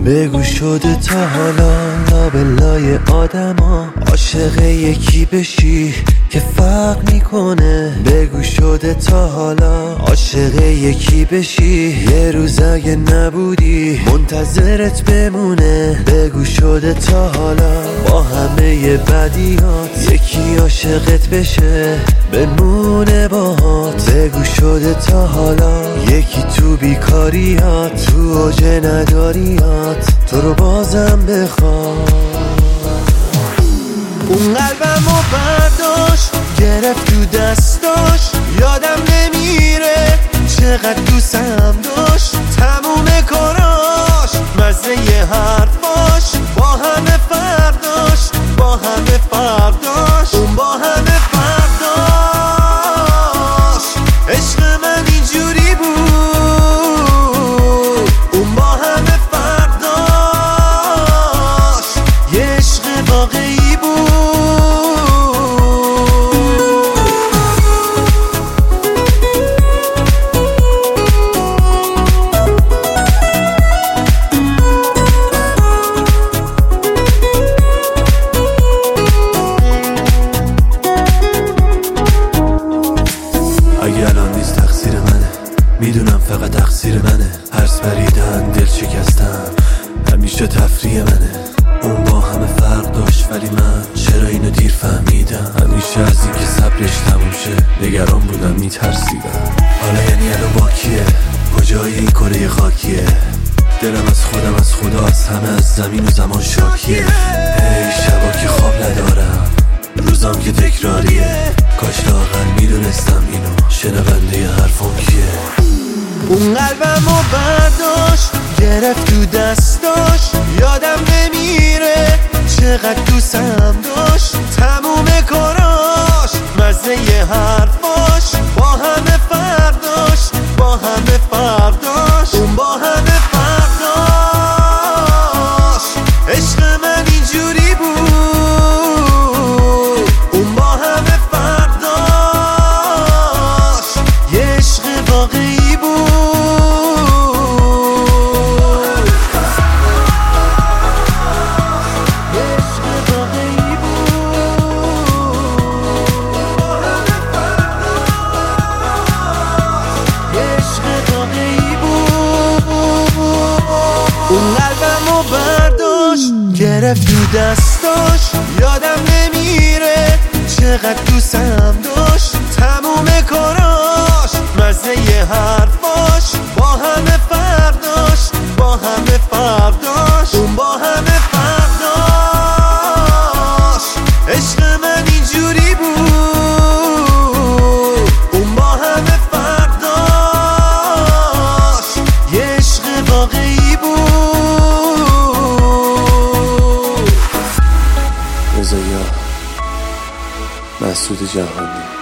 بگو شده تا حالا لابلای آدما عاشق یکی بشی که فرق میکنه. بگو شده تا حالا عاشق یکی بشی یه روز اگه نبودی منتظرت بمونه. بگو شده تا حالا با همه بدیات یکی عاشقت بشه بمونه باهات. بگو شده تا حالا یکی تو بیکاریات تو اوج نداریات تو رو بازم بخواد. اون قلبمو برداشت گرفت تو دستاش یادم نمیره چقدر دوستم داشت. تموم کاراش مزه ی حرفاش با همه فرداش با همه فرداش اون با همه فرداش. عشق من اینجوری بود اون با همه فرداش یه عشق واقعی بود. اگه الان نیست تقصیر منه میدونم فقط تقصیر منه. هرس بریدن دل شکستم همیشه تفریح منه. اون با همه فرق داشت ولی من چرا اینو دیر فهمیدم. همیشه از این که صبرش تموم شه نگران بودم میترسیدم. حالا یعنی الان با کیه کجای این کره خاکیه. دلم از خودم از خدا از همه از زمین و زمان شاکیه. ای شبا که خواب ندارم روزام که تکراریه. کاش لااقل میدونستم اینو شنونده حرفم کیه. اون قلبمو برداشت گرفت تو دستاش یادم نمیره چقدر دوستم داشت. تموم کاراش مزه ی حرفاش با همه فرداش با همه فرداش اون با همه فرداش. عشق من اینجوری بود اون با همه فرداش یه عشق واقعی بود. اون قلبمو برداشت گرفت تو دستاش یادم نمیره چقدر دوستم داشت. تموم کاراش مزه ی حرفاش با همه فرداش با همه فرداش اون با همه فرداش. عشق من اینجوری بود اون با همه فرداش یه عشق واقعی بود. رضا مسعود جهانی.